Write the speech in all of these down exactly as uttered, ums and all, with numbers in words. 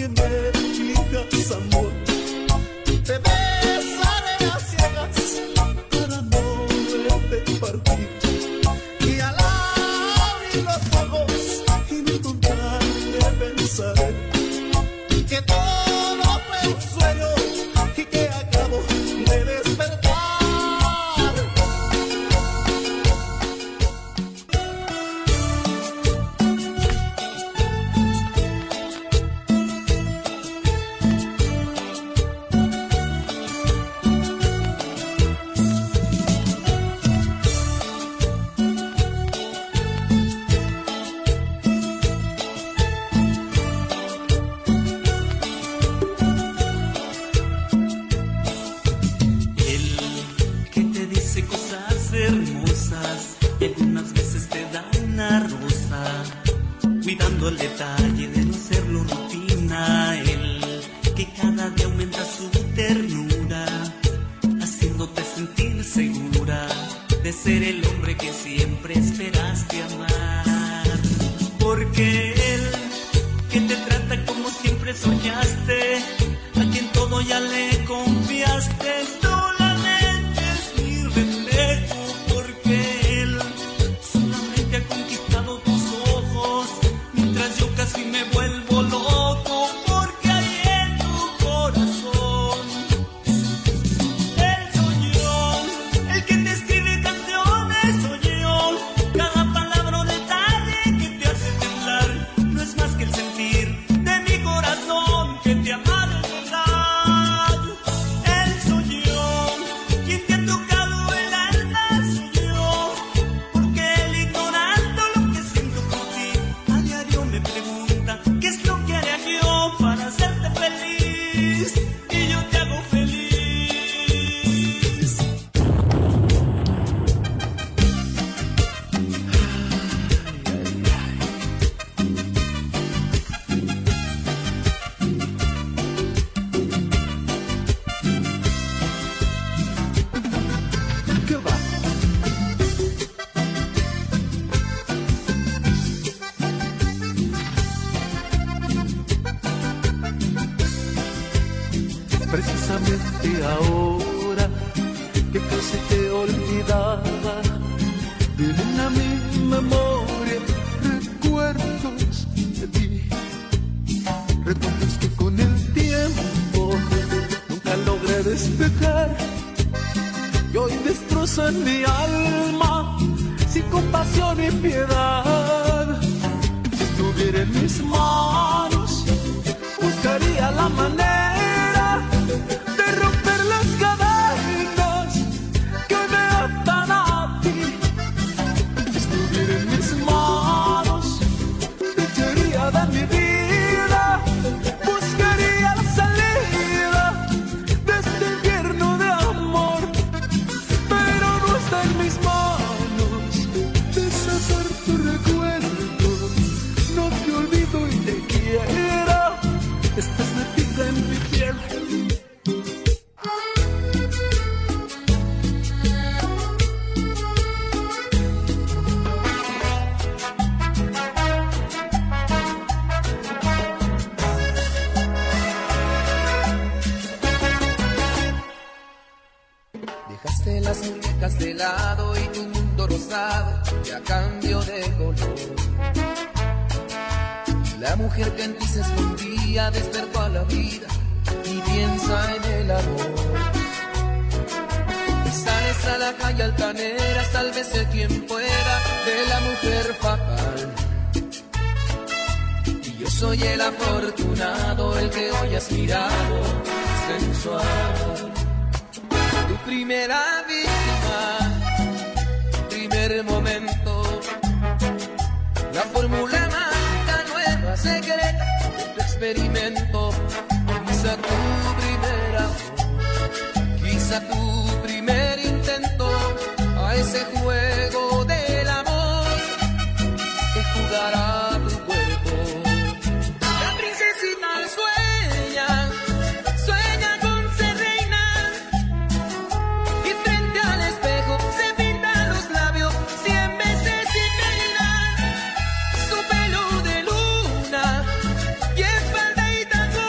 que me digas amor. Te besaré a ciegas para no verte partir. Y al abrir los ojos y no encontrarme pensaré que todo fue un sueño y que acabo de despertar. Cuidando el detalle de no hacerlo rutina, el que cada día aumenta su ternura, haciéndote sentir segura de ser el hombre que siempre esperaste amar. Porque él que te trata como siempre soñaste, a quien todo ya le confiaste, solamente es mi reflejo. Porque él solamente ha conquistado tus ojos, mientras yo casi me vuelvo loco, porque hay en tu corazón. Él soy yo, el que te escribe canciones, soy yo. Cada palabra o detalle que te hace temblar no es más que el sentir de mi corazón que te ama de verdad. Él soy yo, quien te ha tocado el alma, soy yo. Porque él, ignorando lo que siento por ti, a diario me pregunta qué es lo que haré yo para hacerte feliz, y yo te hago feliz. ¿Qué va? Precisamente ahora que casi te olvidaba, vienen a mi memoria recuerdos de ti, recuerdos que con el tiempo nunca logré despejar, y hoy destrozan mi alma sin compasión ni piedad. Si estuviera en mis manos, buscaría la manera de romper las cadenas que me atan a ti. Si estuviera en mis manos, te echaría de mi vida, buscaría la salida de este infierno de amor. Pero no está en mis manos deshacer tu recuerdo. No te olvido y te quiero, estás metida en mi piel. Dejaste las muñecas de lado y tu mundo rosado ya cambió de color. La mujer que en ti se escondía despertó a la vida y piensa en el amor. Y sales a la calle altanera, sálvese quien pueda de la mujer fatal. Y yo soy el afortunado, el que hoy has mirado sensual. Tu primera víctima, primer momento, la fórmula mágica nueva, secreta de tu experimento. Quizá tu primer amor, quizá tu primer intento a ese juego del amor que jugará tu cuerpo. La princesita sueña, sueña con ser reina, y frente al espejo se pinta los labios cien veces sin peinar. Su pelo de luna y en falda y tacón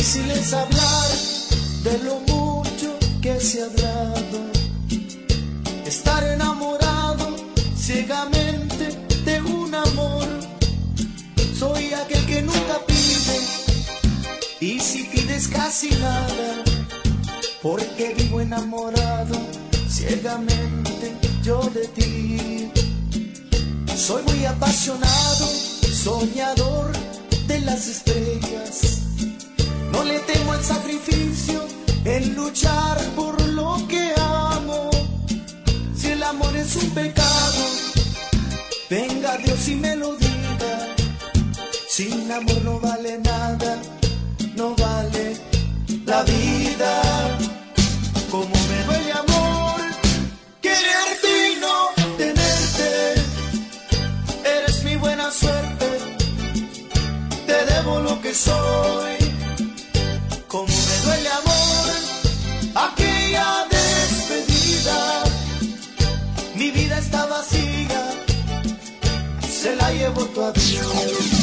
Difícil es hablar de lo mucho que se ha dado, estar enamorado ciegamente de un amor. Soy aquel que nunca pide, y si pides casi nada, porque vivo enamorado ciegamente yo de ti. Soy muy apasionado, soñador de las estrellas. No le temo al sacrificio, en luchar por lo que amo. Si el amor es un pecado, venga Dios y me lo diga. Sin amor no vale nada, no vale la vida. Como me duele, amor, quererte y no tenerte. Eres mi buena suerte, te debo lo que soy. Como me duele, amor, aquella despedida. Mi vida está vacía, se la llevó tu adiós.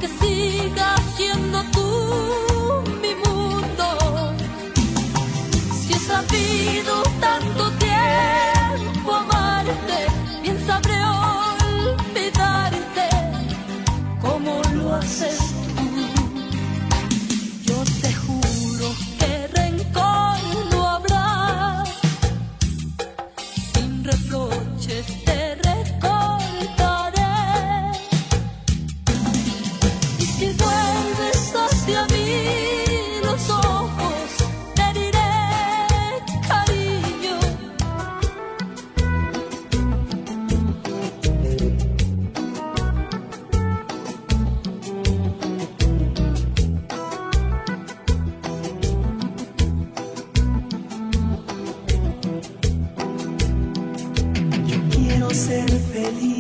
que sigas siendo tú mi mundo. Si he sabido tanto tiempo amarte, bien sabré olvidarte como lo haces tú. Yo te juro que rencor no habrá, sin reproches te recordaré. Y si vuelves hacia mí los ojos, te diré cariño. Yo quiero ser feliz.